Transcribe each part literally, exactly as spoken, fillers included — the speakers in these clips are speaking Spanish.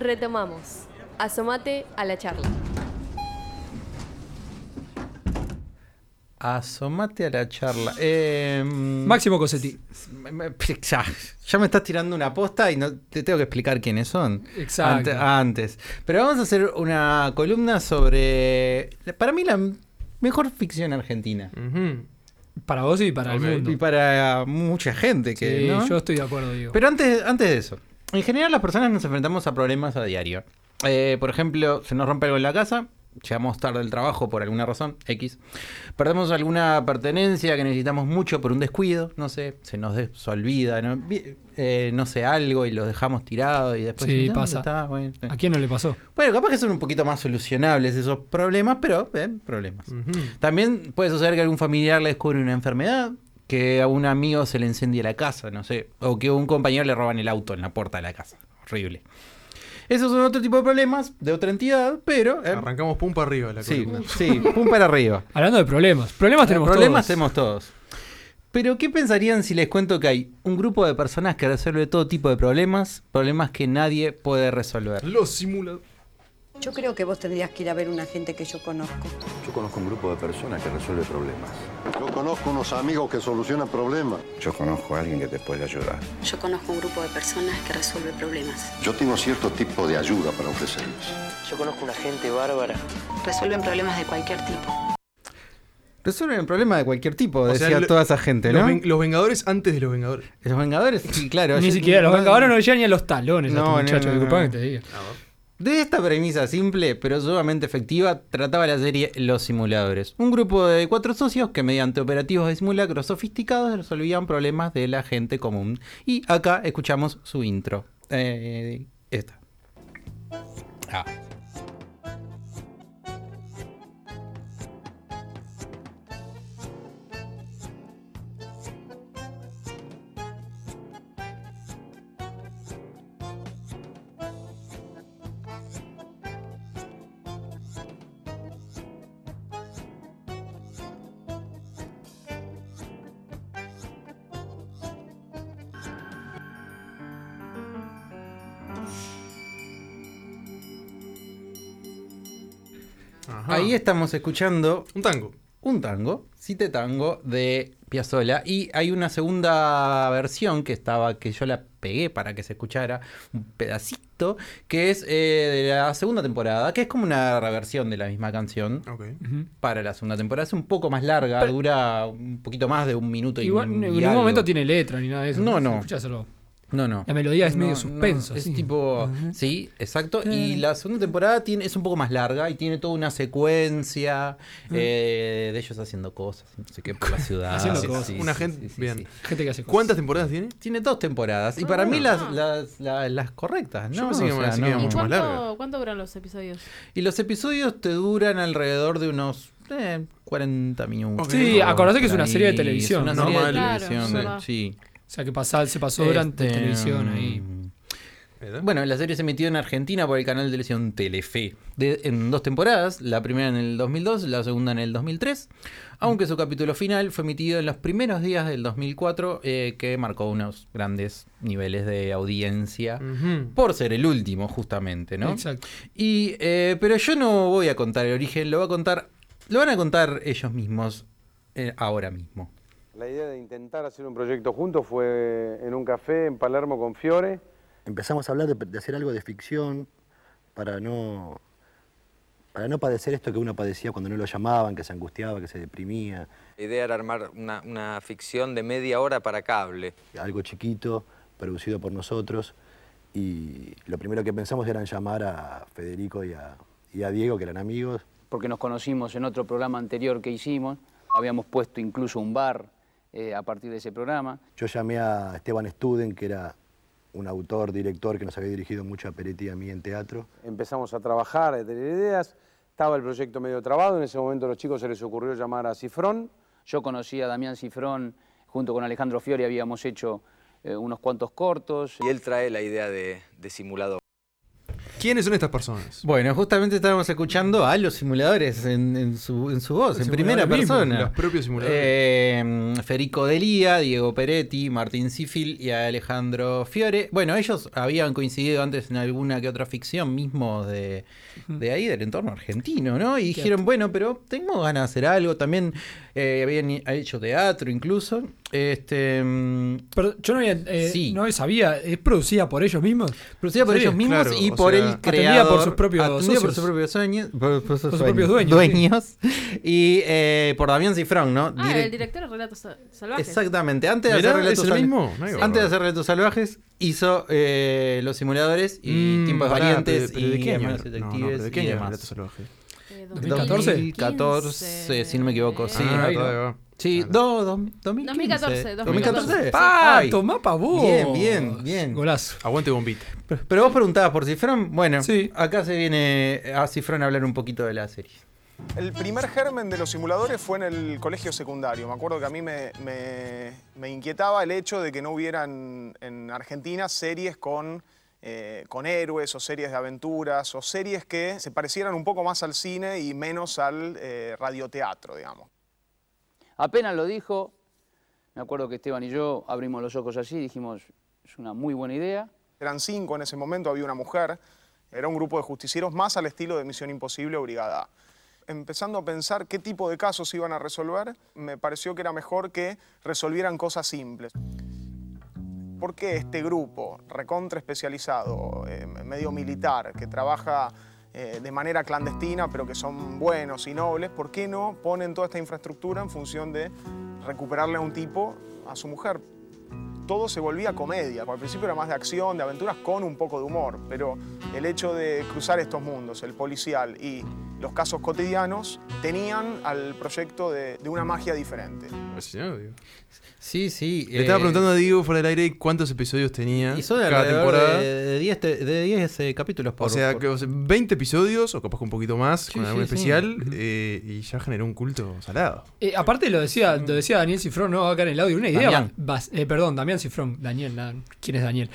retomamos. Asómate a la charla. Asómate a la charla. Eh, Máximo Cosetti. Ya, ya me estás tirando una posta y no te tengo que explicar quiénes son. Exacto. Ante, antes. Pero vamos a hacer una columna sobre, para mí, la mejor ficción argentina. Uh-huh. Para vos y para okay. el mundo. Y para mucha gente. Que, sí, ¿no? Yo estoy de acuerdo, digo. Pero antes, antes de eso, en general las personas nos enfrentamos a problemas a diario. Eh, por ejemplo, se nos rompe algo en la casa, llegamos tarde al trabajo por alguna razón, X. Perdemos alguna pertenencia que necesitamos mucho por un descuido, no sé, se nos des- se olvida, ¿no? Eh, no sé, algo y lo dejamos tirado y después... Sí, ¿no? pasa. Está, bueno. ¿A quién no le pasó? Bueno, capaz que son un poquito más solucionables esos problemas, pero eh, problemas. Uh-huh. También puede suceder que algún familiar le descubre una enfermedad, que a un amigo se le incendia la casa, no sé, o que a un compañero le roban el auto en la puerta de la casa. Horrible. Esos son otro tipo de problemas de otra entidad, pero... Eh, Arrancamos pum para arriba la sí, columna. sí, pum para arriba. Hablando de problemas. Problemas tenemos problemas todos. tenemos todos. Pero, ¿qué pensarían si les cuento que hay un grupo de personas que resuelve todo tipo de problemas, problemas que nadie puede resolver? Los simuladores. Yo creo que vos tendrías que ir a ver una gente que yo conozco. Yo conozco un grupo de personas que resuelve problemas. Yo conozco unos amigos que solucionan problemas. Yo conozco a alguien que te puede ayudar. Yo conozco un grupo de personas que resuelve problemas. Yo tengo cierto tipo de ayuda para ofrecerles. Yo conozco una gente bárbara. Resuelven problemas de cualquier tipo. Resuelven problemas de cualquier tipo, O decía sea, lo, toda esa gente, los ¿no? Ven, los Vengadores antes de los Vengadores. Los Vengadores, sí, claro. Ni yo, siquiera, los no, Vengadores no llegan ni a los talones no, a este muchacho, no, no, disculpame no. que te diga. De esta premisa simple, pero sumamente efectiva, trataba la serie Los Simuladores. Un grupo de cuatro socios que mediante operativos de simulacros sofisticados resolvían problemas de la gente común. Y acá escuchamos su intro. Eh, esta. Ah. Ajá. Ahí estamos escuchando un tango. Un tango, Cite Tango de Piazzolla. Y hay una segunda versión que estaba, que yo la pegué para que se escuchara un pedacito, que es eh, de la segunda temporada, que es como una reversión de la misma canción. Okay. Uh-huh. Para la segunda temporada. Es un poco más larga, pero dura un poquito más de un minuto igual, y, y en ningún momento tiene letra ni nada de eso. No, no. Escucháselo. No, no. La melodía es no, medio suspenso. No, es sí. tipo... Uh-huh. Sí, exacto. Uh-huh. Y la segunda temporada tiene, es un poco más larga y tiene toda una secuencia uh-huh. eh, de ellos haciendo cosas, no sé qué, por la ciudad. Haciendo sí, cosas. Sí, una sí, gente... sí, sí, bien. Sí. Gente que hace cosas. ¿Cuántas temporadas tiene? Tiene dos temporadas. Y ah, para mí las, las, las, las correctas, ¿no? Yo pensé que, o sea, no. no. mucho más larga. ¿Cuánto duran los episodios? Y los episodios te duran alrededor de unos... Eh, cuarenta minutos. Okay. Sí, acordate que es una serie de televisión. Es una ¿no? serie de Claro, televisión, claro. sí. O sea, que pasó, se pasó durante este, televisión ahí. Bueno, la serie se emitió en Argentina por el canal de televisión Telefe. De, en dos temporadas, la primera en el dos mil dos, la segunda en el dos mil tres. Aunque su capítulo final fue emitido en los primeros días del dos mil cuatro, eh, que marcó unos grandes niveles de audiencia. Uh-huh. Por ser el último, justamente, ¿no? Exacto. Y, eh, pero yo no voy a contar el origen, lo, va a contar, lo van a contar ellos mismos eh, ahora mismo. La idea de intentar hacer un proyecto juntos fue en un café en Palermo con Fiore. Empezamos a hablar de, de hacer algo de ficción para no, para no padecer esto que uno padecía cuando no lo llamaban, que se angustiaba, que se deprimía. La idea era armar una, una ficción de media hora para cable. Algo chiquito, producido por nosotros, y lo primero que pensamos era en llamar a Federico y a, y a Diego, que eran amigos. Porque nos conocimos en otro programa anterior que hicimos, habíamos puesto incluso un bar eh, a partir de ese programa. Yo llamé a Esteban Studen, que era un autor, director que nos había dirigido mucho a Peretti y a mí en teatro. Empezamos a trabajar, a tener ideas, estaba el proyecto medio trabado, en ese momento a los chicos se les ocurrió llamar a Cifrón. Yo conocí a Damián Cifrón, junto con Alejandro Fiori habíamos hecho eh, unos cuantos cortos. Y él trae la idea de, de simulador. ¿Quiénes son estas personas? Bueno, justamente estábamos escuchando a los simuladores en, en, su, en su voz, Los en primera simuladores mismos, persona. los propios simuladores. Eh, Federico Delía, Diego Peretti, Martín Sifil y Alejandro Fiore. Bueno, ellos habían coincidido antes en alguna que otra ficción mismo de, de ahí, del entorno argentino, ¿no? Y dijeron, bueno, pero tengo ganas de hacer algo. También eh, habían hecho teatro incluso. Este, pero yo no, había, eh, sí. no sabía, ¿es producida por ellos mismos? Producida por ¿Sí? ellos mismos Claro, y o por sea, el creador. atendida por sus propios atendida socios. por sus propios sueños. Por, por sus, Por sus sueños, propios dueños, dueños. Y eh, por Damián Cifrón, ¿no? Ah, Direct- el director de Relatos Sa- Salvajes. Exactamente. Antes de Mirá, hacer ¿es Relatos el Sal- mismo? No hay Antes bárbaro. de hacer Relatos Salvajes, hizo eh, Los Simuladores y Mm, Tiempos pará, Valientes pero- pero ¿de y qué año? Hermanos No, no, Detectives pero ¿de qué y año demás. Relatos Salvajes? Eh, ¿dos mil catorce? dos mil catorce, si no me equivoco. Sí, Ah, ahí, todavía ¿no? va. Sí, do, do, dos mil quince. dos mil catorce, dos mil catorce. ¡Ah! Ay. ¡Tomá pa' vos! Bien, bien, bien. Golazo. Aguante bombita. Pero, pero vos preguntabas por Cifrón. Bueno, Sí. acá se viene a Cifrón a hablar un poquito de la serie. El primer germen de los simuladores fue en el colegio secundario. Me acuerdo que a mí me, me- me inquietaba el hecho de que no hubieran en Argentina series con, eh, con héroes o series de aventuras o series que se parecieran un poco más al cine y menos al eh, radioteatro, digamos. Apenas lo dijo, me acuerdo que Esteban y yo abrimos los ojos así y dijimos, es una muy buena idea. Eran cinco en ese momento, había una mujer. Era un grupo de justicieros más al estilo de Misión Imposible o Brigada A. Empezando a pensar qué tipo de casos iban a resolver, me pareció que era mejor que resolvieran cosas simples. ¿Por qué este grupo recontra especializado, eh, medio militar, que trabaja eh, de manera clandestina, pero que son buenos y nobles, por qué no ponen toda esta infraestructura en función de recuperarle a un tipo a su mujer? Todo se volvía comedia. Al principio era más de acción, de aventuras, con un poco de humor. Pero el hecho de cruzar estos mundos, el policial y los casos cotidianos, tenían al proyecto de, de una magia diferente. Pues, ¿no? Digo. Sí, sí. Le estaba preguntando a Diego fuera del aire cuántos episodios tenía Y son cada alrededor temporada. de diez te- de diez eh, capítulos por O sea, por- que o sea, veinte episodios, o capaz que un poquito más, Sí, con sí, algún sí. especial, Ujú. eh, y ya generó un culto salado. Eh, aparte lo decía, lo decía Daniel Cifrón, ¿no? Acá en el audio. Una idea. Damián. bas- eh, perdón, Damián Cifrón. Daniel, na- ¿quién es Daniel?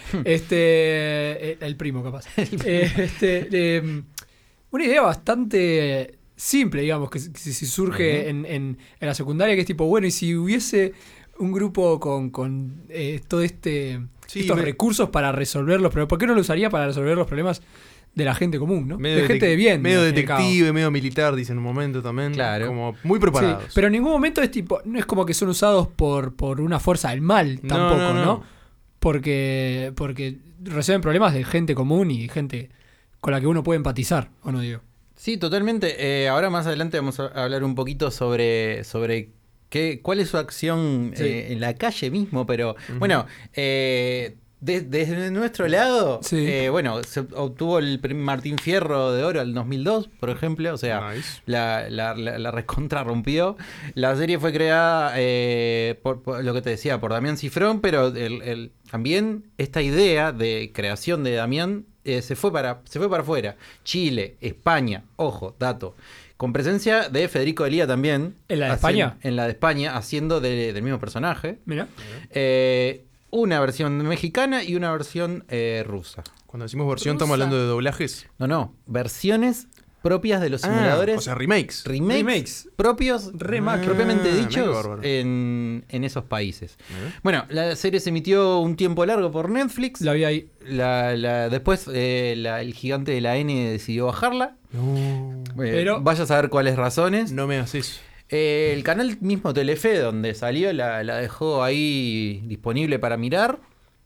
este. eh, el primo, capaz. Eh, este, eh, una idea bastante simple, digamos, que si, si surge Ujú. en, en, en la secundaria, que es tipo, bueno, y si hubiese un grupo con, con eh, todo este Sí, estos me- recursos para resolver los problemas. ¿Por qué no lo usaría para resolver los problemas de la gente común, ¿no? Medio de gente detec- de bien. Medio al fin y al cabo. detective, medio militar, dice en un momento también. Claro. Como muy Sí, preparados. pero en ningún momento es tipo, no es como que son usados por, por una fuerza del mal No, tampoco, no, ¿no? no. Porque, porque resuelven problemas de gente común y gente con la que uno puede empatizar, ¿o no digo? Sí, totalmente. Eh, ahora más adelante vamos a hablar un poquito sobre, sobre qué, cuál es su acción Sí. eh, en la calle mismo, pero bueno, eh, de- desde nuestro lado, Sí. eh, bueno, se obtuvo el premio Martín Fierro de Oro en el dos mil dos, por ejemplo, o sea, Nice. la, la, la, la recontra rompió. La serie fue creada, eh, por, por lo que te decía, por Damián Cifrón, pero el, el- también esta idea de creación de Damián eh, se fue para se fue para afuera. Chile, España, ojo, dato. Con presencia de Federico Delía también. ¿En la de haciendo- España? En la de España, haciendo de- del mismo personaje. Mira. Eh, una versión mexicana y una versión eh, rusa. Cuando decimos versión, estamos hablando de doblajes. No, no, versiones propias de los Ah, simuladores. o sea, remakes. remakes, Remakes. propios, Remakes. propiamente Ah, mira qué dichos, bárbaro. en, en esos países. Ujú. Bueno, la serie se emitió un tiempo largo por Netflix. La vi ahí. La- la- después eh, la- el gigante de la N decidió bajarla. No. Eh, Pero- vaya a saber cuáles razones. No me hagas eso. Eh, el canal mismo Telefe, donde salió, la, la dejó ahí disponible para mirar.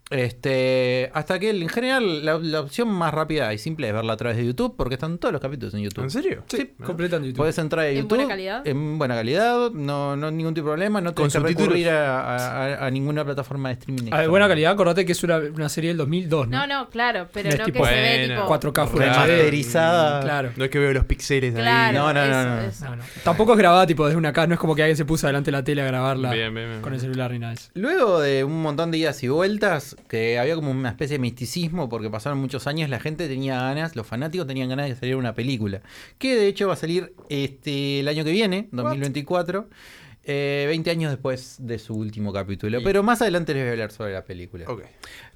Este, hasta que en general la, la opción más rápida y simple es verla a través de YouTube, porque están todos los capítulos en YouTube. ¿En serio? Sí, completa en YouTube. Puedes entrar a ¿En YouTube. buena calidad? En buena calidad, no, no ningún tipo de problema, no ¿Con tienes que subtítulos? recurrir a, a- a ninguna plataforma de streaming. A ver, externa. buena calidad, acordate que es una, una serie del dos mil dos, ¿no? No, no, claro, pero No es no tipo que se ve buena. tipo... cuatro K Full H D. Remasterizada. Claro. No es que veo los pixeles de Claro, ahí. No, no, no, eso, no. eso. No, no. Tampoco es grabada tipo desde una casa, no es como que alguien se puso delante de la tele a grabarla Bien, bien, bien. con el celular ni nada de eso. Luego de un montón de idas y vueltas, que había como una especie de misticismo, porque pasaron muchos años, la gente tenía ganas, los fanáticos tenían ganas de salir una película. Que de hecho va a salir este el año que viene, dos mil veinticuatro, eh, veinte años después de su último capítulo. Y- Pero más adelante les voy a hablar sobre la película. Ok.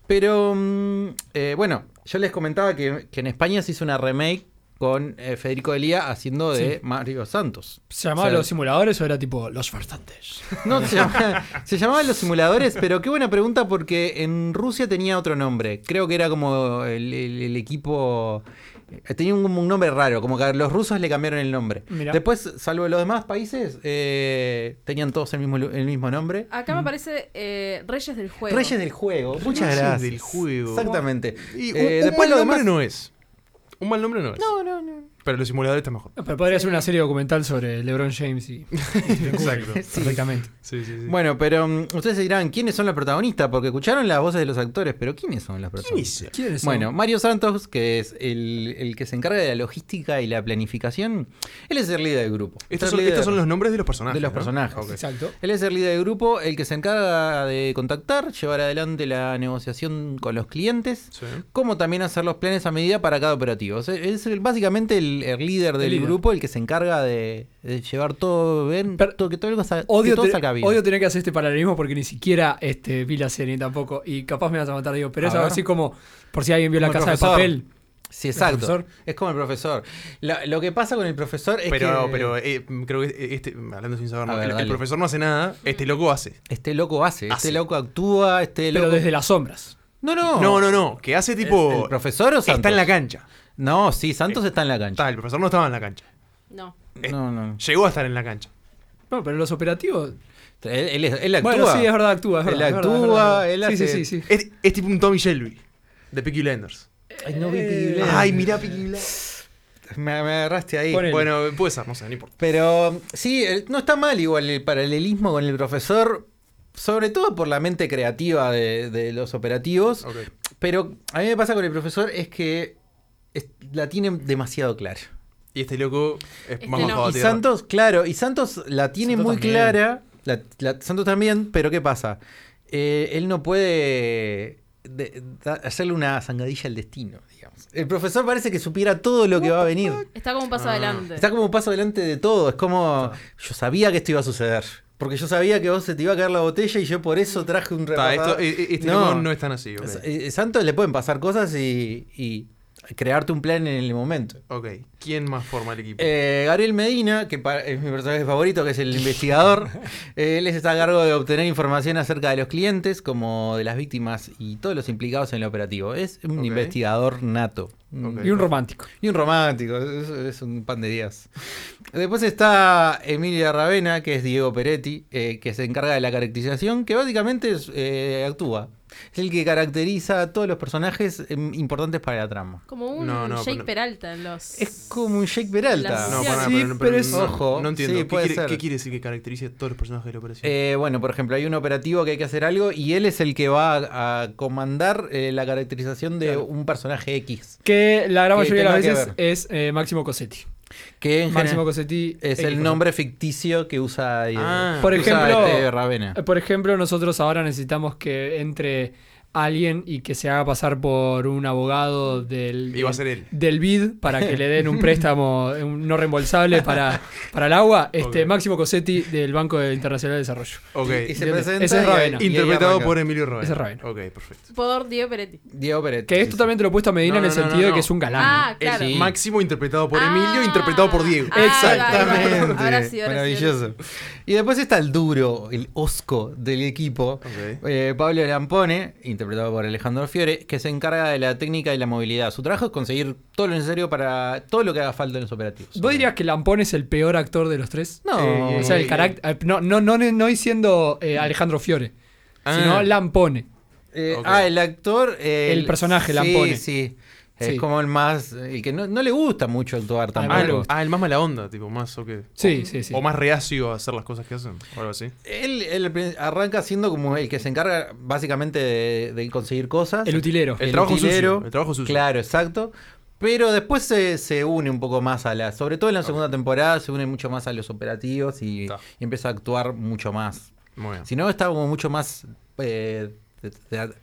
Pero, mm, eh, bueno, yo les comentaba que, que en España se hizo una remake con eh, Federico Delía haciendo de Sí. Mario Santos. ¿Se llamaba O sea, Los Simuladores o era tipo Los Farsantes? No, se llamaba, se llamaban Los Simuladores, pero qué buena pregunta porque en Rusia tenía otro nombre. Creo que era como el, el- el equipo... eh, Tenía un, un nombre raro, como que a los rusos le cambiaron el nombre. Mirá. Después, salvo los demás países, eh, tenían todos el mismo, el mismo nombre. Acá me aparece eh, Reyes del Juego. Reyes del Juego, muchas Reyes gracias. del Juego. Exactamente. Y un, Eh, un después mal lo nombre demás- no es. Un mal nombre no es. No, no, no. Pero los simuladores están mejor. No, pero podría ser una serie documental sobre LeBron James y. Exacto. Perfectamente. Sí, sí, sí. Bueno, pero um, ustedes se dirán, ¿quiénes son los protagonistas? Porque escucharon las voces de los actores, pero ¿quiénes son los protagonistas? ¿Quiénes son? Bueno, Mario Santos, que es el, el que se encarga de la logística y la planificación, él es el líder del grupo. Estos Es son, el líder estos son los nombres de los personajes. de los ¿no? personajes. Ok. Exacto. Él es el líder del grupo, el que se encarga de contactar, llevar adelante la negociación con los clientes, Sí. como también hacer los planes a medida para cada operativo. O sea, es el- básicamente el, el líder del El líder. grupo, el que se encarga de, de llevar todo bien, Pero- todo, que todo, algo sa- que Odio, todo te- salga bien. odio tener que hacer este paralelismo porque ni siquiera este, vi la serie tampoco. Y capaz me vas a matar, digo, pero A es algo ver. así como, por si alguien vio La Como el Casa de profesor. Papel. Sí, exacto. profesor? Es como el profesor. La- lo que pasa con el profesor es Pero, que pero eh, creo que este, hablando sin saber, A ¿no? ver, el, el dale. profesor no hace nada, este loco hace. este loco hace, Hace. este loco actúa, este loco... Pero desde las sombras. No, no. No, no, no. Que hace tipo. ¿El, el profesor o Santos? Está en la cancha. No, sí, Santos está en la cancha. Está, el profesor no estaba en la cancha. No. No, no. Llegó a estar en la cancha. No, pero los operativos. Él, él, es- él actúa. Bueno, sí, es verdad, actúa. Es Él verdad, es verdad, actúa, es verdad, él es verdad. hace... Sí, sí, sí. sí. Es, es tipo un Tommy Shelby de Peaky Blinders. Ay, no vi Eh, Peaky Blinders. Ay, mirá Peaky Blinders. Me, me agarraste ahí. Ponele. Bueno, puede ser, no sé, no importa. Pero sí, el- no está mal igual el paralelismo con el profesor, sobre todo por la mente creativa de, de los operativos. Ok. Pero a mí me pasa con el profesor es que es- la tiene demasiado clara. Y este loco es Este más no. bajado a Y tierra. Santos, claro, y Santos la tiene Santos muy también. clara. La, la- Santos también, pero ¿qué pasa? Eh, él no puede de- da- hacerle una zangadilla al destino, digamos. El profesor parece que supiera todo lo que va a venir. Está como un paso Ah. adelante. Está como un paso adelante de todo. Es como, yo sabía que esto iba a suceder. Porque yo sabía que vos se te iba a caer la botella y yo por eso traje un Está, repasador. esto, eh, este No. loco no es tan así. Ok. Eh, Santos le pueden pasar cosas y, y crearte un plan en el momento. Ok. ¿Quién más forma el equipo? Eh, Gabriel Medina, que pa- es mi personaje favorito, que es el investigador, eh, él está a cargo de obtener información acerca de los clientes, como de las víctimas y todos los implicados en el operativo. Es un Ok. investigador nato. Ok. Y un romántico. Y un romántico, es, es un pan de días. Después está Emilia Ravena, que es Diego Peretti, eh, que se encarga de la caracterización, que básicamente es, eh, actúa. Es el que caracteriza a todos los personajes eh, importantes para la trama. Como un No, no, Jake pero- Peralta en los. Es como un Jake Peralta. Las- No, Sí, pará, sí, pero, pero es- no, Ojo, no entiendo. sí, ¿Qué, puede quiere, ser. qué quiere decir que caracterice a todos los personajes de la operación? Eh, bueno, por ejemplo, hay un operativo que hay que hacer algo y él es el que va a, a comandar eh, la caracterización de Claro. un personaje X. Que la gran Que mayoría de las tenga que veces es eh, Máximo Cosetti. Que en Máximo general Cosetti es X el nombre ficticio que usa, eh, Ah. Por que usa, ejemplo, este, Ravena. Eh, Por ejemplo, nosotros ahora necesitamos que entre alguien y que se haga pasar por un abogado del, Y va a ser él. del B I D para que le den un préstamo un no reembolsable para, para el agua. Este Ok. Máximo Cosetti del Banco Internacional de Desarrollo. Ok. Y se Ese presenta es y- Ravena. y ahí Interpretado arranca. por Emilio Ravena. Ese es Ravena. Ok, perfecto. Por Diego Peretti. Diego Peretti. Que esto también te lo he puesto a Medina No, en el no, no, sentido no, de no. que es un galán. Ah, claro. Sí. Máximo interpretado por Ah. Emilio, interpretado por Diego. Ah, Exactamente. ahora sí, ahora sí, ahora Maravilloso. sí. Y después está el duro, el osco del equipo, Ok. eh, Pablo Lampone, interpretado por Alejandro Fiore, que se encarga de la técnica y la movilidad. Su trabajo es conseguir todo lo necesario para todo lo que haga falta en los operativos. ¿Vos dirías que Lampone es el peor actor de los tres? No. Eh, o sea, el carácter. No, no, no, no diciendo eh, Alejandro Fiore, Ah. sino Lampone. Eh, Ok. Ah, el actor. eh, El personaje, sí, Lampone. Sí, Es Sí. como el más. El que no, no le gusta mucho actuar Ah, tampoco. el, ah, el más mala onda, tipo, más o qué. Sí, o, sí, sí. O más reacio a hacer las cosas que hacen, o algo así. Él, él arranca siendo como el que se encarga básicamente de, de conseguir cosas. El utilero. El trabajo sucio, el trabajo sucio. Claro, exacto. Pero después se, se une un poco más a la. Sobre todo en la segunda temporada, se une mucho más a los operativos y, y empieza a actuar mucho más. Muy bien. Si no, estaba como mucho más. eh, de- de-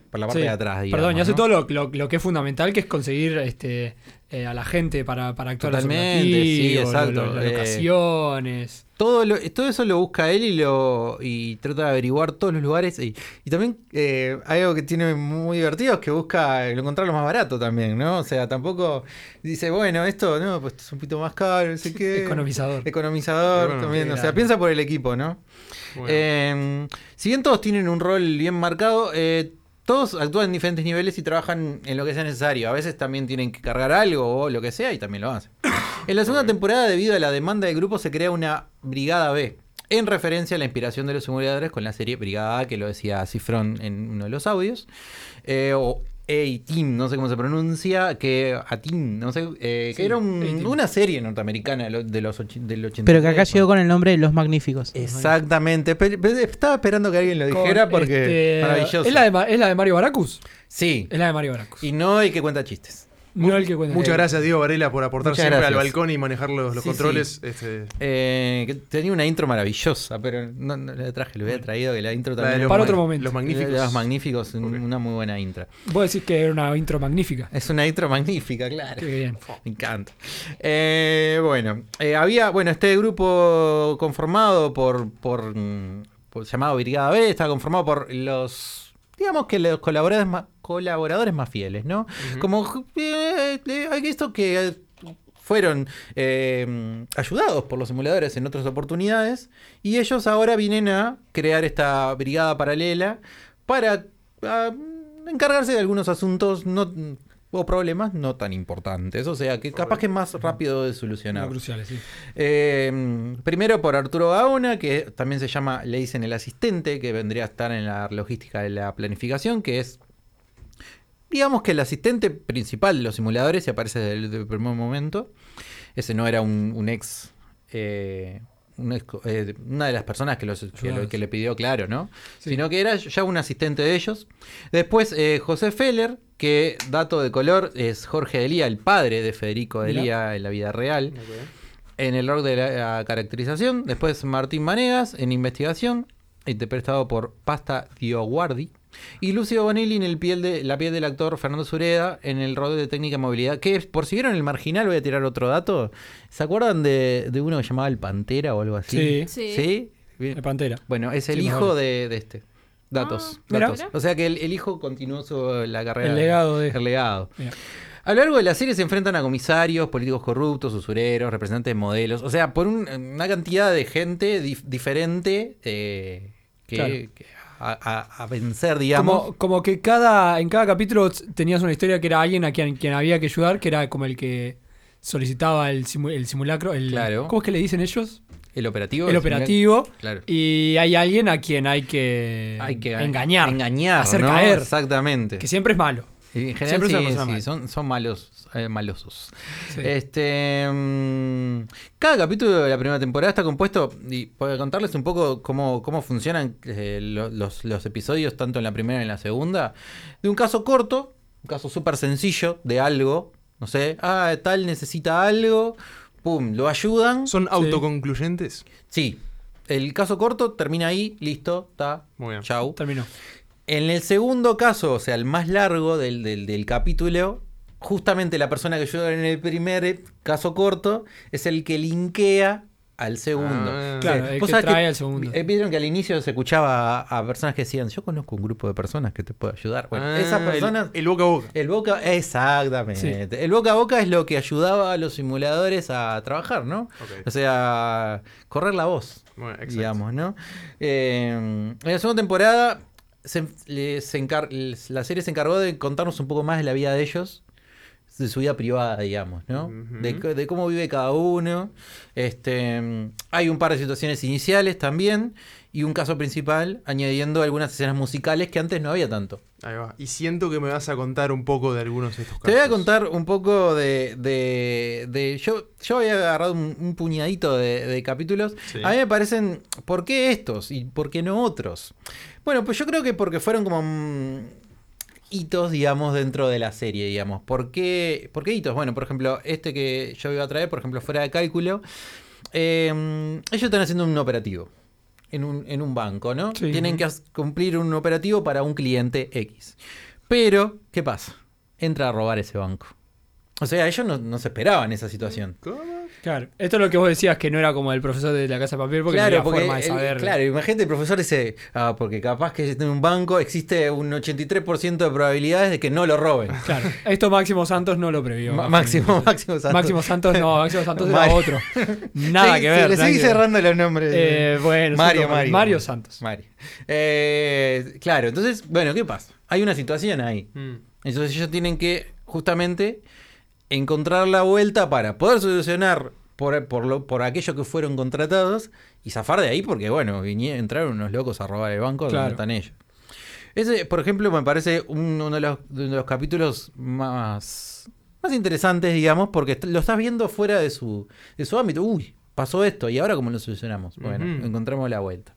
por la parte Sí. de atrás, digamos. Perdón, y hace ¿no? todo lo, lo, lo que es fundamental, que es conseguir este eh, a la gente para, para actuar. Totalmente, los sí, operativos, exacto. lo- lo- las Eh, locaciones. Todo, lo, todo eso lo busca él y lo y trata de averiguar todos los lugares. Y, y también eh, algo que tiene muy divertido es que busca encontrar lo más barato también, ¿no? O sea, tampoco dice, bueno, esto no, pues esto es un poquito más caro, no sé qué. Economizador. Economizador Bueno, también. qué O sea, grande. piensa por el equipo, ¿no? Bueno. Eh, si bien todos tienen un rol bien marcado, eh, todos actúan en diferentes niveles y trabajan en lo que sea necesario. A veces también tienen que cargar algo o lo que sea y también lo hacen. En la segunda temporada, debido a la demanda del grupo, se crea una Brigada B, en referencia a la inspiración de los simuladores con la serie Brigada A, que lo decía Cifrón en uno de los audios. Eh, o A-Team, no sé cómo se pronuncia, que A-Team, no sé, eh, que Sí, era un- A-Team. una serie norteamericana de, lo- de los och- del ochenta y tres. Pero que acá llegó con el nombre de Los Magníficos. Exactamente. Pe- pe- Estaba esperando que alguien lo dijera Con, porque este, maravilloso. ¿Es la, de, Ma- ¿Es la de Mario Baracus? Sí. Es la de Mario Baracus. Y no el que cuenta chistes. No el que cuenta. Muchas Eh, gracias, Diego Varela, por aportar muchas siempre gracias. al balcón y manejar los, los Sí, controles. sí. Este, Eh, que tenía una intro maravillosa, pero no, no la traje, lo hubiera traído, que la intro La de también. los Para es otro muy- momento. Los Magníficos. Los Magníficos, un- Ok. una muy buena intro. Vos decís que era una intro magnífica. Es una intro magnífica, claro. Qué bien. Me encanta. Eh, bueno, eh, había, bueno, este grupo conformado por, por, mm, por- llamado Brigada B, está conformado por los, digamos que los colaboradores más, colaboradores más fieles, ¿no? Como eh, eh, hay visto que eh, fueron eh, ayudados por los simuladores en otras oportunidades y ellos ahora vienen a crear esta brigada paralela para ah, encargarse de algunos asuntos no o problemas no tan importantes, o sea que capaz que es más rápido de solucionar. No cruciales, sí. Eh, primero por Arturo Gaona, que también se llama, le dicen el asistente, que vendría a estar en la logística de la planificación, que es, digamos que el asistente principal de los simuladores y aparece desde el, desde el primer momento. Ese no era un, un ex... Eh, un ex- eh, una de las personas que, los, que, lo- que le pidió, claro, ¿no? Sí. Sino que era ya un asistente de ellos. Después eh, José Feller, que, dato de color, es Jorge Delía, el padre de Federico Mirá. Delía en la vida real. En el rol de la, la caracterización. Después Martín Manegas en investigación, interpretado por Pasta Dioguardi. Y Lucio Bonelli en el piel de, la piel del actor Fernando Sureda en el rol de técnica de movilidad. Que por si vieron El Marginal, voy a tirar otro dato. ¿Se acuerdan de, de uno que llamaba El Pantera o algo así? Sí. Sí. ¿Sí? Bien. El Pantera. Bueno, es el Sí, hijo vale. de, de este. Datos. Ah, mira. datos. O sea que el, el hijo continuó su, la carrera. El legado de- El legado. Mira. A lo largo de la serie se enfrentan a comisarios, políticos corruptos, usureros, representantes de modelos. O sea, por un- una cantidad de gente dif- diferente eh, que, Claro. que a, a- a vencer, digamos. Como, como que cada en cada capítulo tenías una historia que era alguien a quien, quien había que ayudar, que era como el que solicitaba el, simu- el simulacro. El, Claro. ¿Cómo es que le dicen ellos? El operativo. El operativo. Claro. Y hay alguien a quien hay que, Hay que engañar. engañar, hacer ¿no? caer. Exactamente. Que siempre es malo. Y en general Siempre es una sí, persona sí, mala. son, son malos, eh, malosos. Sí. Este, mm, cada capítulo de la primera temporada está compuesto, y para contarles un poco cómo, cómo funcionan eh, lo- los, los episodios, tanto en la primera y en la segunda, de un caso corto, un caso súper sencillo de algo, no sé, ah, tal necesita algo, pum, lo ayudan. ¿Son autoconcluyentes? Sí. El caso corto termina ahí, listo, está, Muy bien. chau. Terminó. En el segundo caso, o sea, el más largo del, del, del capítulo, justamente la persona que ayudó en el primer caso corto es el que linkea al segundo. Ah. Claro, Sí. el Vos que sabés trae al segundo. eh, Vieron que al inicio se escuchaba a, a personas que decían, yo conozco un grupo de personas que te puede ayudar. Bueno, Ah, esas el- personas... El, boca a boca. El boca, exactamente. El boca a boca es lo que ayudaba a los simuladores a trabajar, ¿no? Ok. O sea, correr la voz, Bueno, exacto. digamos, ¿no? Eh, en la segunda temporada, se, le- se encar- la serie se encargó de contarnos un poco más de la vida de ellos, de su vida privada, digamos, ¿no? Ujú. de, de cómo vive cada uno. Este, hay un par de situaciones iniciales también y un caso principal, añadiendo algunas escenas musicales que antes no había tanto. Ahí va. Y siento que me vas a contar un poco de algunos de estos casos. Te voy a contar un poco de... de, de- yo, yo había agarrado un, un puñadito de, de capítulos. Sí. A mí me parecen... ¿Por qué estos? ¿Y por qué no otros? Bueno, pues yo creo que porque fueron como... mm, hitos, digamos, dentro de la serie, digamos. ¿Por qué, por qué hitos? Bueno, por ejemplo, este que yo iba a traer, por ejemplo, fuera de cálculo. eh, ellos están haciendo un operativo. en un, en un banco, ¿no? Sí. Tienen que cumplir un operativo para un cliente X. Pero, ¿qué pasa? Entra a robar ese banco. O sea, ellos no, no se esperaban esa situación. ¿Cómo? Claro, esto es lo que vos decías, que no era como el profesor de la Casa de Papel, porque Claro, no había porque forma de el- saber. claro, imagínate, el profesor dice, ah, porque capaz que en un banco existe un ochenta y tres por ciento de probabilidades de que no lo roben. Claro, esto Máximo Santos no lo previó. Ma- Máximo, Máximo Santos. Máximo Santos no, Máximo Santos era Mario. otro. Nada Sí, que ver. Se le nada sigue que ver. cerrando los nombres. Eh, bueno, Mario, sí, Mario. Mario Santos. Mario. Eh, claro, entonces, bueno, ¿qué pasa? Hay una situación ahí. Mm. Entonces ellos tienen que justamente encontrar la vuelta para poder solucionar por, por, lo, por aquello que fueron contratados y zafar de ahí porque, bueno, vinieron, entraron unos locos a robar el banco Claro. donde están ellos. Ese, por ejemplo, me parece un- uno de los, de los capítulos más, más interesantes, digamos, porque est- lo estás viendo fuera de su, de su ámbito. Uy, pasó esto, ¿y ahora cómo lo solucionamos? Bueno, Ujú. encontramos la vuelta.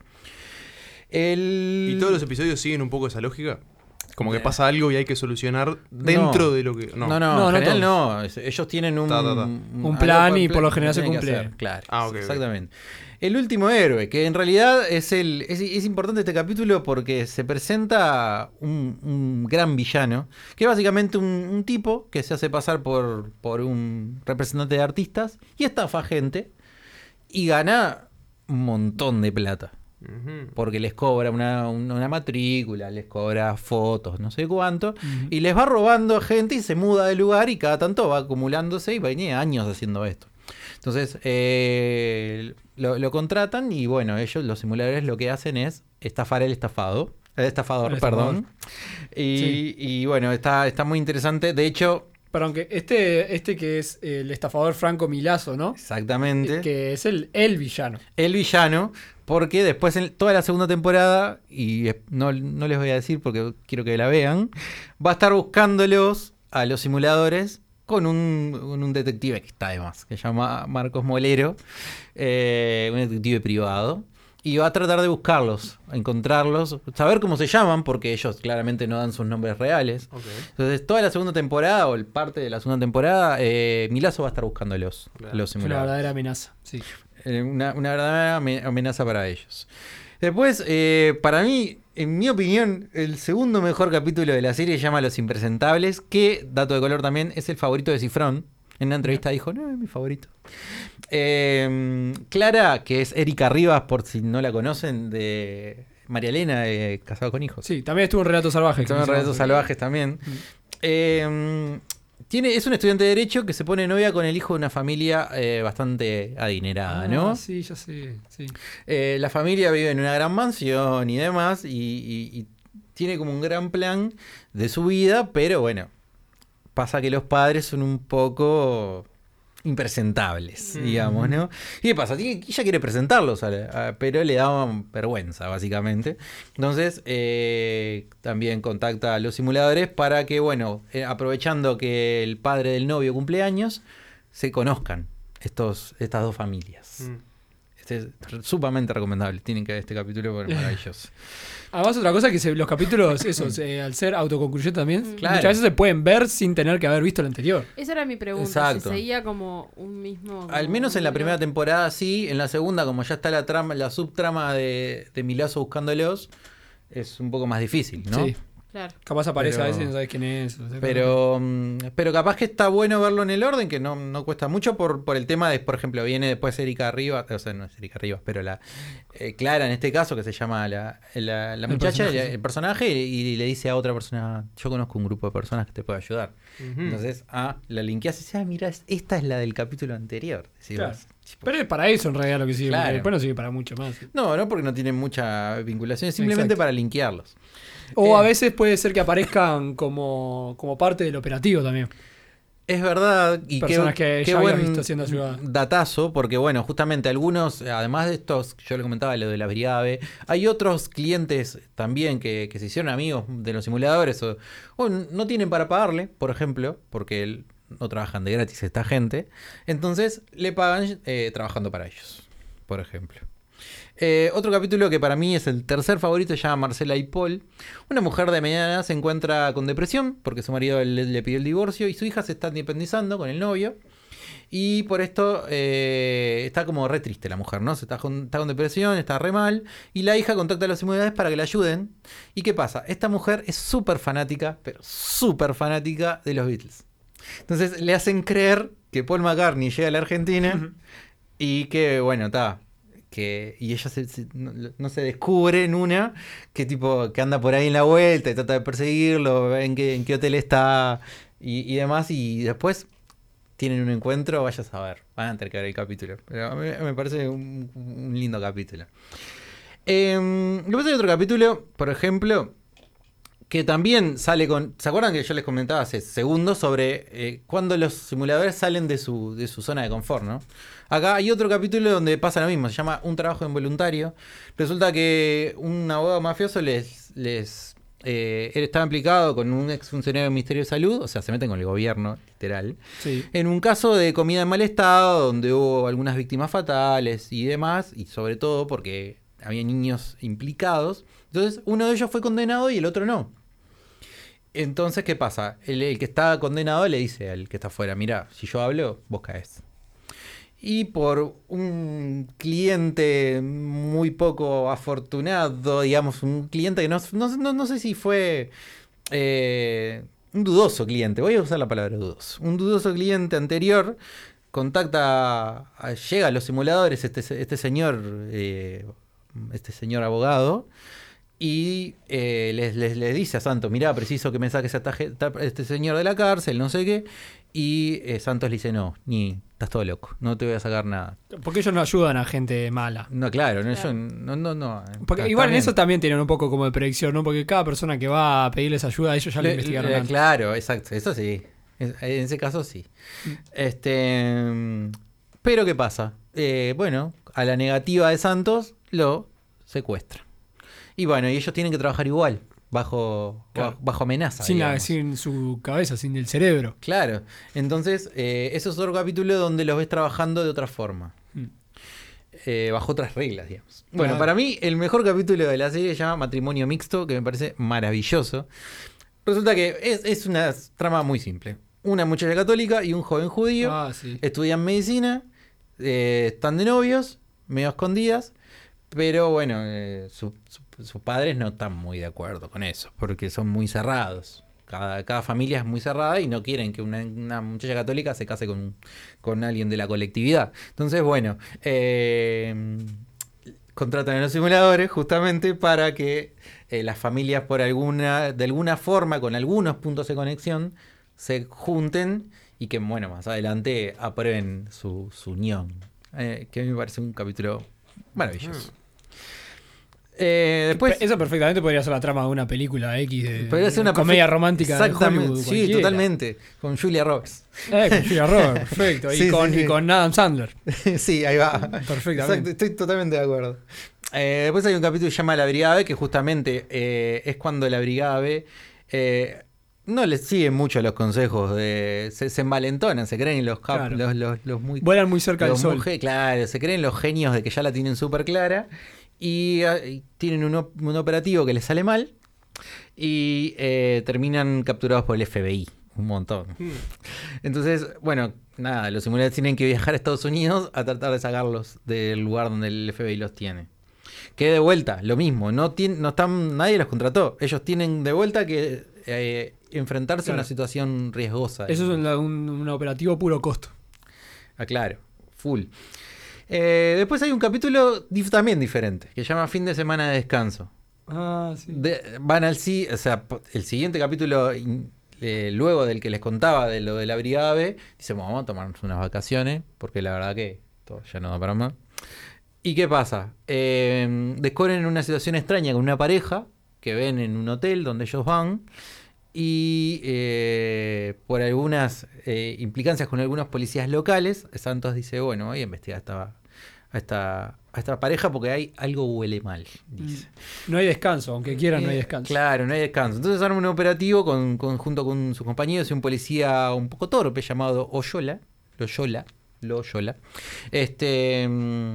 El... ¿Y todos los episodios siguen un poco esa lógica? Como que pasa algo y hay que solucionar dentro No. de lo que... No, no, No, en no general todos. no. Es- Ellos tienen un, Ta, ta, ta. Un algo plan por y plan por lo que general se tienen que cumple. hacer, Claro, Ah, ok, ok. exactamente. El último héroe, que en realidad es el es, es importante este capítulo porque se presenta un, un gran villano, que es básicamente un, un tipo que se hace pasar por, por un representante de artistas y estafa gente y gana un montón de plata. Ujú. Porque les cobra una, una, una matrícula, les cobra fotos, no sé cuánto, y les va robando a gente y se muda de lugar y cada tanto va acumulándose y venía años haciendo esto. Entonces, eh, lo, lo contratan y bueno, ellos, los simuladores, lo que hacen es estafar al estafado. El estafador, El estafador. perdón. Y, Sí. y bueno, está, está muy interesante. De hecho, Perdón, que este, este que es el estafador Franco Milazo, ¿no? exactamente. Que es el, el villano. El villano, porque después en toda la segunda temporada, y es- no, no les voy a decir porque quiero que la vean, va a estar buscándolos a los simuladores con un, con un detective que está de más, que se llama Marcos Molero, eh, un detective privado. Y va a tratar de buscarlos, encontrarlos, saber cómo se llaman, porque ellos claramente no dan sus nombres reales. Ok. Entonces, toda la segunda temporada, o el parte de la segunda temporada, eh, Milazo va a estar buscándolos, Claro. los Fue una simuladores. verdadera amenaza. Sí. Eh, Una, una verdadera ame- amenaza para ellos. Después, eh, para mí, en mi opinión, el segundo mejor capítulo de la serie se llama Los Impresentables, que, dato de color también, es el favorito de Cifrón. En una entrevista dijo, no, es mi favorito. Eh, Clara, que es Erika Rivas, por si no la conocen, de María Elena, de Casado con Hijos. Sí, también estuvo en Relatos Salvajes. Son que Relatos se llama. Salvajes también. Eh, tiene, es un estudiante de Derecho que se pone novia con el hijo de una familia eh, bastante adinerada, Ah, ¿no? sí, ya sé. Sí. Eh, la familia vive en una gran mansión y demás, y, y- y tiene como un gran plan de su vida, pero bueno, pasa que los padres son un poco impresentables, Mm. digamos, ¿no? ¿Y qué pasa? Tiene- ella quiere presentarlos, a la- a- pero le daban vergüenza, básicamente. Entonces, eh, también contacta a los simuladores para que, bueno, eh, aprovechando que el padre del novio cumple años, se conozcan estos, estas dos familias. Mm. Este es sumamente recomendable. Tienen que ver este capítulo porque es maravilloso. Además, otra cosa que se- los capítulos, esos, eh, al ser autoconcluyentes también, Claro. muchas veces se pueden ver sin tener que haber visto el anterior. Esa era mi pregunta. Exacto. Si seguía como un mismo. Al como menos en la un primera hilo. temporada sí, en la segunda, como ya está la trama, la subtrama de, de Milazo buscándolos, es un poco más difícil, ¿no? Sí. Claro. Capaz aparece Pero- a veces y no sabes quién es. o sea, Pero, mm, pero capaz que está bueno verlo en el orden, que no, no cuesta mucho por, por el tema de, por ejemplo, viene después Erika Rivas, o sea, no es Erika Rivas, pero la eh, Clara en este caso, que se llama la, la, la El muchacha, personaje, el, sí. el personaje, y, y le dice a otra persona, yo conozco un grupo de personas que te puede ayudar. Ujú. Entonces, ah, la linkeás y dice, ah, mira, es- esta es la del capítulo anterior. Decís Claro. vos. Pero es para eso en realidad lo que sirve. Claro. porque Después no sirve para mucho más. No, no porque no tienen mucha vinculación, es simplemente Exacto. para linkearlos. O Eh, a veces puede ser que aparezcan como, como parte del operativo también. Es verdad, y qué, Personas que qué ya habías buen visto siendo ayudadas. datazo, porque bueno, justamente algunos, además de estos, yo le comentaba lo de la Brigada B, hay otros clientes también que, que se hicieron amigos de los simuladores o, o no tienen para pagarle, por ejemplo, porque el- no trabajan de gratis esta gente, entonces le pagan eh, trabajando para ellos, por ejemplo. Eh, otro capítulo que para mí es el tercer favorito se llama Marcela y Paul. Una mujer de mediana edad se encuentra con depresión porque su marido le, le pidió el divorcio y su hija se está independizando con el novio. Y por esto eh, está como re triste la mujer, ¿no? Se está, con, está con depresión, está re mal. Y la hija contacta a los simuladores para que la ayuden. ¿Y qué pasa? Esta mujer es súper fanática, pero súper fanática de los Beatles. Entonces le hacen creer que Paul McCartney llega a la Argentina uh-huh. y que, bueno, está... Que, y ella se, se, no, no se descubre en una que tipo que anda por ahí en la vuelta y trata de perseguirlo, en qué, en qué hotel está y, y demás. Y después... tienen un encuentro, vaya a saber. Van a tener que ver el capítulo. Pero a mí me parece un, un lindo capítulo. Eh, después hay otro capítulo, por ejemplo, que también sale con... ¿Se acuerdan que yo les comentaba hace segundos sobre eh, cuando los simuladores salen de su, de su zona de confort, ¿no? Acá hay otro capítulo donde pasa lo mismo. Se llama Un trabajo involuntario. Resulta que un abogado mafioso les... les Eh, él estaba implicado con un exfuncionario del Ministerio de Salud, o sea, se meten con el gobierno, literal, sí. en un caso de comida en mal estado, donde hubo algunas víctimas fatales y demás, y sobre todo porque había niños implicados. Entonces, uno de ellos fue condenado y el otro no. Entonces, ¿qué pasa? El, el que está condenado le dice al que está afuera, mira, si yo hablo, vos caes. Y por un cliente muy poco afortunado, digamos, un cliente que no, no, no, no sé si fue eh, un dudoso cliente, voy a usar la palabra dudoso, un dudoso cliente anterior, contacta, a, llega a los simuladores este, este señor, eh, este señor abogado, y eh, les, les, les dice a Santos, mirá, preciso que me saques a este señor de la cárcel, no sé qué. Y eh, Santos le dice, no, ni, estás todo loco, no te voy a sacar nada. Porque ellos no ayudan a gente mala. No, claro, no, claro. Yo, no, no, no. Porque está, igual está en eso también tienen un poco como de predicción, ¿no? Porque cada persona que va a pedirles ayuda, ellos ya le, lo investigaron le, antes. Claro, exacto, eso sí. En ese caso sí. Mm. Este, pero ¿qué pasa? Eh, bueno, a la negativa de Santos lo secuestra. Y bueno, y ellos tienen que trabajar igual. Bajo, claro. bajo amenaza. Sin, la, sin su cabeza, sin el cerebro. Claro. Entonces, eh, eso es otro capítulo donde los ves trabajando de otra forma. Mm. Eh, bajo otras reglas, digamos. Bueno, claro. Para mí, el mejor capítulo de la serie se llama Matrimonio Mixto, que me parece maravilloso. Resulta que es, es una trama muy simple. Una muchacha católica y un joven judío ah, sí. estudian medicina, eh, están de novios, medio escondidas, pero bueno, eh, su, su sus padres no están muy de acuerdo con eso, porque son muy cerrados. Cada, cada familia es muy cerrada y no quieren que una, una muchacha católica se case con, con alguien de la colectividad. Entonces, bueno, eh, contratan a los simuladores justamente para que eh, las familias por alguna, de alguna forma, con algunos puntos de conexión, se junten y que, bueno, más adelante aprueben su, su unión. Eh, que a mí me parece un capítulo maravilloso. Mm. Eh, después, eso perfectamente podría ser la trama de una película X de podría ser una comedia romántica exactamente, de Hollywood, sí, cualquiera. Totalmente, con Julia Roberts. Eh, con Julia Roberts, perfecto. Y, sí, con, sí, sí. y con Adam Sandler. Sí, ahí va. Perfectamente. Exacto, estoy totalmente de acuerdo. Eh, después hay un capítulo que se llama La Brigada B, que justamente eh, es cuando la Brigada B eh, no les siguen mucho los consejos, de, se, se envalentonan, se creen los, cap, claro. los, los, los muy... Vuelan muy cerca del sol. Muy, claro, se creen los genios de que ya la tienen súper clara. Y, y tienen un, un operativo que les sale mal y eh, terminan capturados por el F B I. Un montón. Mm. Entonces, bueno, nada, los simuladores tienen que viajar a Estados Unidos a tratar de sacarlos del lugar donde el F B I los tiene. Que de vuelta, lo mismo, no, tiene, no están, nadie los contrató. Ellos tienen de vuelta que eh, enfrentarse claro. a una situación riesgosa. Eso es un, un, un operativo puro costo. Ah, claro, full. Eh, después hay un capítulo dif- también diferente, que se llama Fin de Semana de Descanso. Ah, sí. De, van al sí, o sea, el siguiente capítulo, eh, luego del que les contaba de lo de la Brigada B, dice, bueno, vamos a tomarnos unas vacaciones, porque la verdad que todo ya no da para más. ¿Y qué pasa? Eh, descubren una situación extraña con una pareja que ven en un hotel donde ellos van. Y eh, por algunas eh, implicancias con algunos policías locales, Santos dice, bueno, voy a investigar a esta, a esta, a esta pareja porque hay algo huele mal, dice. No hay descanso, aunque quieran eh, no hay descanso. Claro, no hay descanso. Entonces arman un operativo con, con, junto con sus compañeros y un policía un poco torpe llamado Oyola, Loyola, Loyola. Este,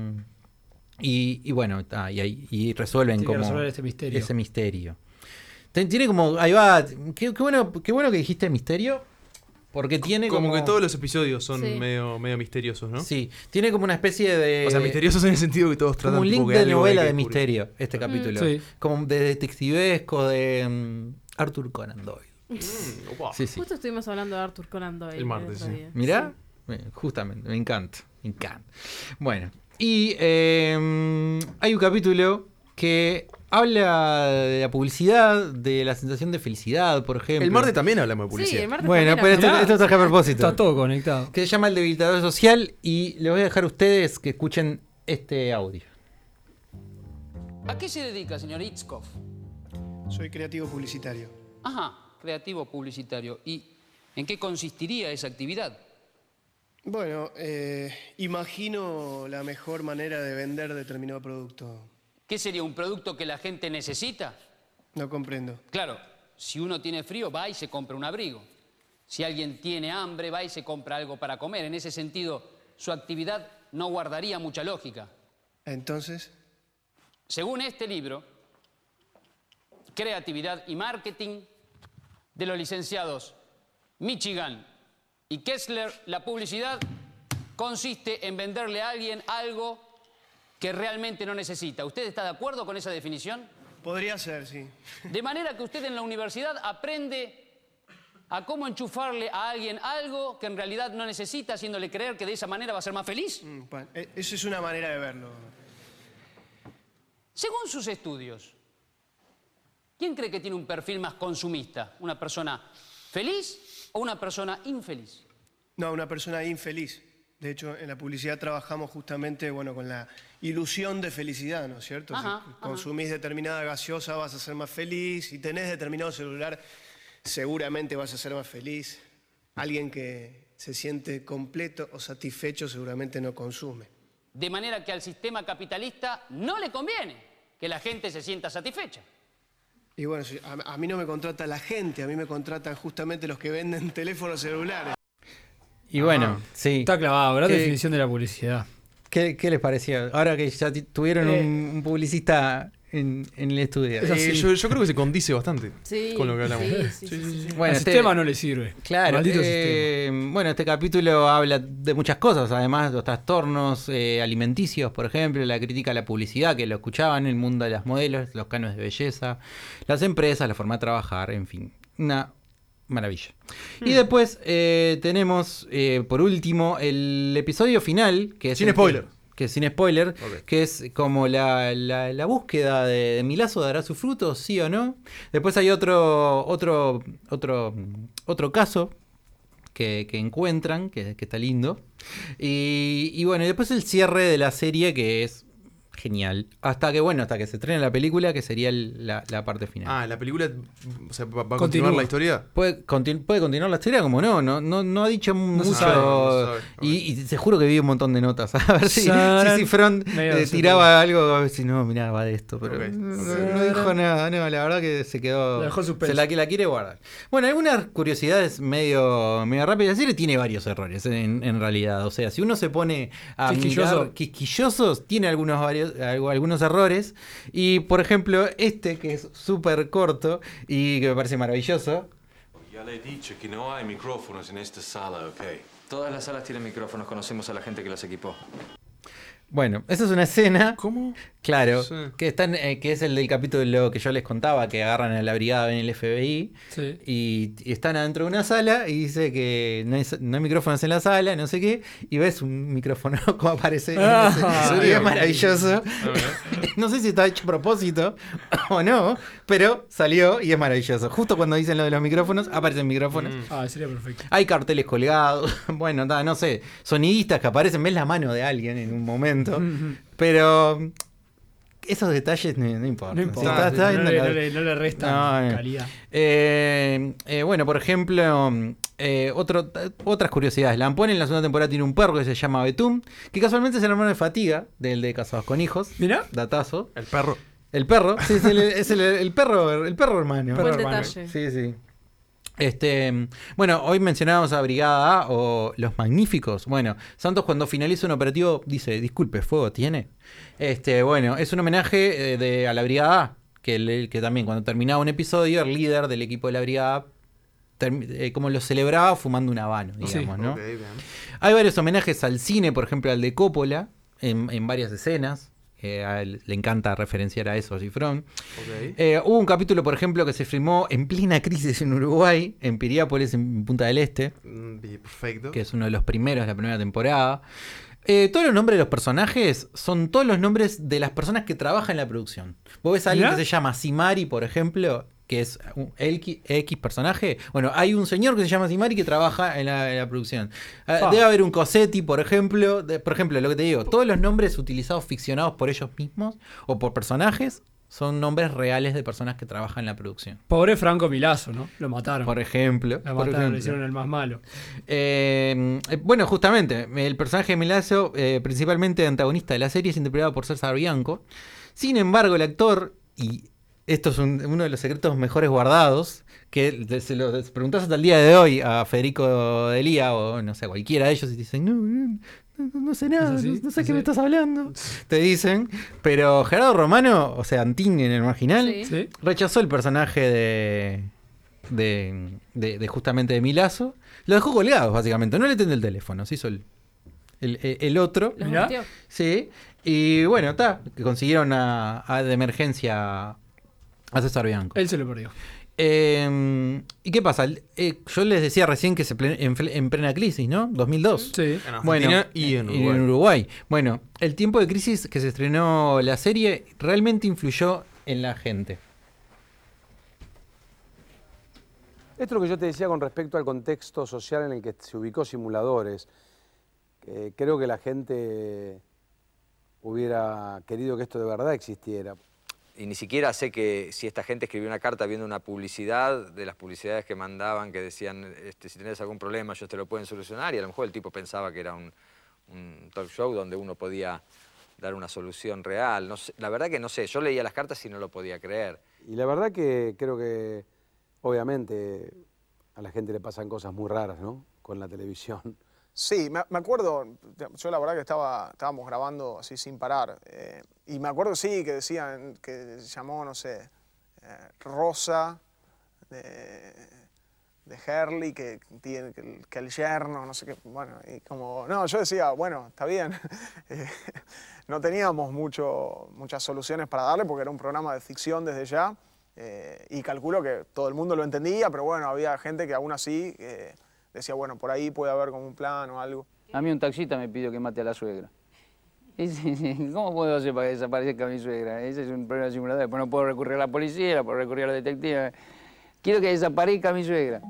y, y bueno, ah, y, ahí, y resuelven como resolver este misterio. ese misterio. Tiene como, ahí va, qué, qué, bueno, qué bueno que dijiste misterio, Porque tiene como, como... que todos los episodios son Sí. medio, medio misteriosos, ¿no? Sí, tiene como una especie de... O sea, misteriosos en el sentido que todos como tratan un tipo link que de algo hay novela que de descubrir. misterio, este capítulo. Sí. Como de detectivesco de um, Arthur Conan Doyle. Mm, opa. Sí, sí. Justo estuvimos hablando de Arthur Conan Doyle El martes, otro sí. día. Mirá, eh, justamente, me encanta, me encanta. Bueno, y eh, hay un capítulo que habla de la publicidad, de la sensación de felicidad, por ejemplo. El martes también hablamos de publicidad. Sí, el martes Bueno, también pero esto, hablamos. esto traje a propósito. Está todo conectado. Que se llama El Debilitador Social y les voy a dejar a ustedes que escuchen este audio. ¿A qué se dedica, señor Itzkov? Soy creativo publicitario. Ajá, creativo publicitario. ¿Y en qué consistiría esa actividad? Bueno, eh, imagino la mejor manera de vender determinado producto. ¿Qué sería un producto que la gente necesita? No comprendo. Claro, si uno tiene frío, va y se compra un abrigo. Si alguien tiene hambre, va y se compra algo para comer. En ese sentido, su actividad no guardaría mucha lógica. Entonces, Según este libro, Creatividad y Marketing, de los licenciados Michigan y Kessler, la publicidad consiste en venderle a alguien algo que realmente no necesita. ¿Usted está de acuerdo con esa definición? podría ser, sí. De manera que usted en la universidad aprende a cómo enchufarle a alguien algo que en realidad no necesita, haciéndole creer que de esa manera va a ser más feliz. Mm, bueno, e- eso es una manera de verlo. Según sus estudios, ¿quién cree que tiene un perfil más consumista? ¿Una persona feliz o una persona infeliz? No, una persona infeliz. De hecho, en la publicidad trabajamos justamente, bueno, con la ilusión de felicidad, ¿no es cierto? Ajá, si ajá. consumís determinada gaseosa vas a ser más feliz, si tenés determinado celular seguramente vas a ser más feliz. Alguien que se siente completo o satisfecho seguramente no consume. De manera que al sistema capitalista no le conviene que la gente se sienta satisfecha. Y bueno, si- a, a mí no me contrata la gente, a mí me contratan justamente los que venden teléfonos celulares. Y bueno, sí. Está clavado, gran ¿Qué- definición de la publicidad. ¿Qué, qué les pareció? Ahora que ya ti- tuvieron Eh, un, un publicista en, en el estudio. Es así. Eh, yo, yo creo que se condice bastante Sí, con lo que hablamos. sí, sí, sí, sí, sí. Bueno, Al este- sistema no le sirve. Claro, Maldito eh, bueno, este capítulo habla de muchas cosas, además de los trastornos eh, alimenticios, por ejemplo, la crítica a la publicidad, que lo escuchaban, el mundo de las modelos, los cánones de belleza, las empresas, la forma de trabajar, en fin, una maravilla. Y después eh, tenemos, eh, por último, el episodio final, que es Sin el que- spoiler. Que, sin spoiler, Ok. que es como la, la, la búsqueda de, de mi lazo dará sus frutos, sí o no. Después hay otro, otro, otro, otro caso que, que encuentran, que, que está lindo. Y, y bueno, y después el cierre de la serie, que es genial. Hasta que, bueno, hasta que se estrene la película, que sería el- la, la parte final. Ah, la película, o sea, va, va a Continúa. continuar la historia. Puede, continu- puede continuar la historia como no, no, no, no ha dicho mucho. sabe, no se sabe. y, y te juro que vi un montón de notas. A ver si, si Saran. Cifrón Medio eh, se tiraba algo, a ver si no, mirá, va de esto. Pero Ok, no, ok. no dijo nada, no, la verdad que se quedó. La dejó suspenso. Se la, la quiere guardar. Bueno, algunas curiosidades medio, medio rápidas. La serie tiene varios errores en, en realidad. O sea, si uno se pone a Quisquilloso. mirar quisquillosos, tiene algunos, varios, algo- algunos errores. Y por ejemplo, este que es súper corto y que me parece maravilloso. Ya le he dicho que no hay micrófonos en esta sala, ¿ok? Todas las salas tienen micrófonos, conocemos a la gente que las equipó. Bueno, esa es una escena. ¿Cómo? Claro, Sí. que están, eh, que es el del capítulo que yo les contaba, que agarran a la brigada en el F B I Sí. y, y están adentro de una sala y dice que no hay, no hay micrófonos en la sala, no sé qué, y ves un micrófono como aparece en Ah, ese- ¿en y serio? es maravilloso. Ah, mirá. No sé si está hecho a propósito o no, pero salió y es maravilloso. Justo cuando dicen lo de los micrófonos, aparecen micrófonos. Mm. Ah, sería perfecto. Hay carteles colgados, bueno, ta, no sé, sonidistas que aparecen, ves la mano de alguien en un momento, pero esos detalles no, no importan. No Si importa. estás- estás no, viendo le, la- no le- no le restan No, no. calidad. Eh, eh, bueno, por ejemplo, eh, otro, otras curiosidades. Lampón en la segunda temporada tiene un perro que se llama Betún, que casualmente es el hermano de Fatiga, del de Casados con Hijos. Mirá. Datazo. El perro. El perro, sí, es el, es el- el perro, el perro hermano. Perro Buen hermano. detalle. Sí, sí. Este, bueno, hoy mencionábamos a Brigada A o Los Magníficos. Bueno, Santos cuando finaliza un operativo dice, disculpe, ¿fuego tiene? Este, bueno, es un homenaje eh, de, a la Brigada A, que, el- que también cuando terminaba un episodio, el líder del equipo de la Brigada A eh, como lo celebraba fumando un habano, digamos, Sí. ¿no? Ok, bien. Hay varios homenajes al cine, por ejemplo, al de Coppola, en, en varias escenas. Eh, a él le encanta referenciar a eso, Cifrón. Ok. Eh, hubo un capítulo, por ejemplo, que se filmó en plena crisis en Uruguay, en Piriápolis, en Punta del Este, Mm, bien, perfecto. que es uno de los primeros de la primera temporada. Eh, todos los nombres de los personajes son todos los nombres de las personas que trabajan en la producción. Vos ves a alguien ¿Mirá? que se llama Simari, por ejemplo, que es un X, X personaje. Bueno, hay un señor que se llama Simari que trabaja en la, en la producción. Eh, Fa. Debe haber un Cosetti, por ejemplo. De- por ejemplo, lo que te digo, todos los nombres utilizados ficcionados por ellos mismos o por personajes son nombres reales de personas que trabajan en la producción. Pobre Franco Milazzo, ¿no? Lo mataron. Por ejemplo. Lo por mataron, ejemplo. le hicieron el más malo. Eh, eh, bueno, justamente, el personaje de Milazzo, eh, principalmente antagonista de la serie, es interpretado por César Bianco. Sin embargo, el actor, y esto es un- uno de los secretos mejores guardados, que de- se lo se preguntás hasta el día de hoy a Federico Delía o no sé, a cualquiera de ellos, y te dicen, no, no, no, no sé nada, ¿Es así? no, no sé ¿Es qué me así? estás hablando. Te dicen, pero Gerardo Romano, o sea, Antín en el marginal, Sí. ¿Sí? rechazó el personaje de, de, de- de justamente de Milazzo. Lo dejó colgado, básicamente. No le atendió el teléfono. Se hizo el, el, el otro. Los Mirá. metió. Sí. Y bueno, está. Que consiguieron a, a- de emergencia a César Bianco. Él se lo perdió. Eh, ¿Y qué pasa? Eh, yo les decía recién que se plen- en, fle- en plena crisis, ¿no? dos mil dos. Sí. En Argentina Bueno, y en y Uruguay. Uruguay. Bueno, el tiempo de crisis que se estrenó la serie realmente influyó en la gente. Esto es lo que yo te decía con respecto al contexto social en el que se ubicó Simuladores. Que creo que la gente hubiera querido que esto de verdad existiera. Y ni siquiera sé que si esta gente escribió una carta viendo una publicidad, de las publicidades que mandaban, que decían, este, si tenés algún problema, ellos te lo pueden solucionar, y a lo mejor el tipo pensaba que era un, un talk show donde uno podía dar una solución real. No sé, la verdad que no sé, yo leía las cartas y no lo podía creer. Y la verdad que creo que, obviamente, a la gente le pasan cosas muy raras, ¿no? Con la televisión. Sí, me, me acuerdo, yo la verdad que estaba, estábamos grabando así sin parar, eh, y me acuerdo sí que decían, que se llamó, no sé, eh, Rosa de, de Herley, que, tiene, que, el, que el yerno, no sé qué, bueno, y como, no, yo decía, bueno, está bien, eh, no teníamos mucho, muchas soluciones para darle porque era un programa de ficción desde ya, eh, y calculo que todo el mundo lo entendía, pero bueno, había gente que aún así... Eh, decía, bueno, por ahí puede haber como un plan o algo. A mí un taxista me pidió que mate a la suegra. ¿Cómo puedo hacer para que desaparezca mi suegra? Ese es un problema de simulador. Después no puedo recurrir a la policía, no puedo recurrir a los detectives. Quiero que desaparezca mi suegra.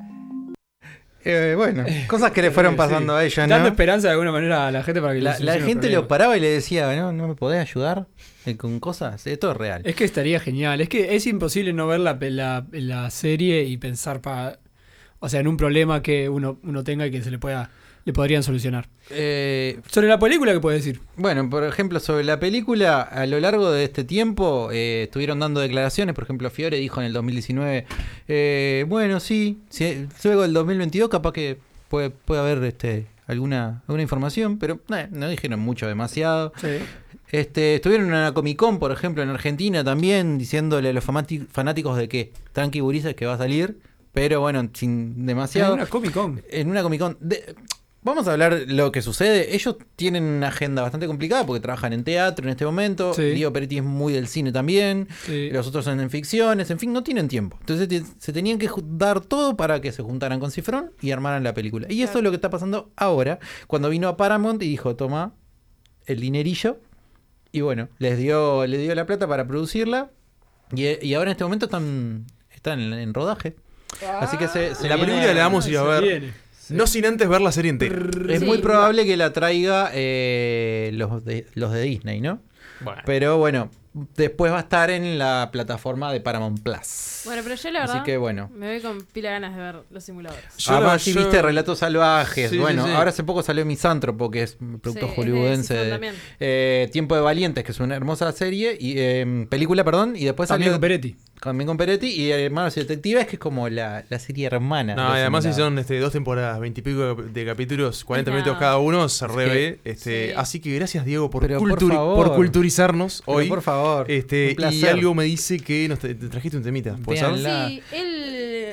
Eh, bueno, cosas que le fueron Sí. pasando a ella, ¿no? Dando esperanza de alguna manera a la gente para que La, le la solucione gente el lo problema. paraba y le decía, ¿no, no me podés ayudar eh, con cosas? Esto es real. Es que estaría genial. Es que es imposible no ver la, la, la serie y pensar pa, o sea, en un problema que uno, uno tenga y que se le pueda le podrían solucionar. Eh, Sobre la película, ¿qué puedes decir? Bueno, por ejemplo, sobre la película, a lo largo de este tiempo eh, estuvieron dando declaraciones. Por ejemplo, Fiore dijo en el dos mil diecinueve, eh, bueno, sí, sí, luego del dos mil veintidós capaz que puede, puede haber este, alguna, alguna información, pero eh, no dijeron mucho, demasiado. Sí. Este, estuvieron en una Comic Con, por ejemplo, en Argentina también, diciéndole a los famati- fanáticos de que tranqui gurises que va a salir, pero bueno, sin demasiado. En una Comic Con. En una Comic Con. De- Vamos a hablar lo que sucede. Ellos tienen una agenda bastante complicada porque trabajan en teatro en este momento. Sí. Diego Peretti es muy del cine también. Sí. Los otros son en ficciones. En fin, no tienen tiempo. Entonces te- se tenían que ju- dar todo para que se juntaran con Cifrón y armaran la película. Y eso es lo que está pasando ahora. Cuando vino a Paramount y dijo, toma el dinerillo. Y bueno, les dio, le dio la plata para producirla. Y, y ahora en este momento están, están en, en rodaje. Así que se, se La viene- película la vamos a ir a Se ver. viene. No sin antes ver la serie entera. Es Sí. muy probable que la traiga eh, los, de, los de Disney, ¿no? Bueno. Pero bueno, después va a estar en la plataforma de Paramount Plus. Bueno, pero yo la verdad Así que bueno. me voy con pila de ganas de ver los simuladores. Yo Además, la- si yo- viste Relatos Salvajes. Sí, sí, bueno, sí. ahora hace poco salió Misántropo, que es un producto Sí, es de hollywoodense. Cifrón de- también. eh, Tiempo de Valientes, que es una hermosa serie. y eh, Película, perdón. Y después También salió con Peretti. también con Peretti. Y Hermanos y Detectives, que es como la, la serie hermana. No, de y además si Simulador. son este, dos temporadas, veintipico de capítulos, cuarenta No. minutos cada uno, se revé. Este, Sí. Así que gracias, Diego, por, Pero por culturi- favor. por culturizarnos Pero hoy. por favor. Este, un y placer. algo me dice que nos te, te trajiste un temita. ¿Puede ser? Véanla. La- Sí, él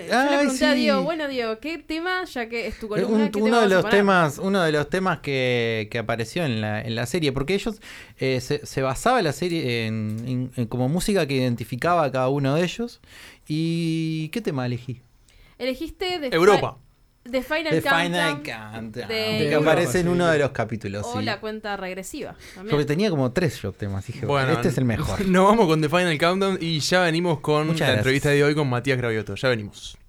Eh, yo Ay, le pregunté a sí. Diego, bueno Diego, ¿qué tema, ya que es tu columna, Un- qué uno tema de vas a los poner? temas uno de los temas que, que apareció en la, en la serie, porque ellos eh, se, se basaba la serie en, en- en como música que identificaba a cada uno de ellos. ¿Y qué tema elegí? Elegiste The Europa. Fi- The Final The Countdown Final Countdown, de que Europa. aparece en uno de los capítulos. O sí. la cuenta regresiva. También. Porque tenía como tres yo temas. Dije, bueno, este es el mejor. Nos vamos con The Final Countdown y ya venimos con Muchas la gracias. entrevista de hoy con Matías Gravioto. Ya venimos.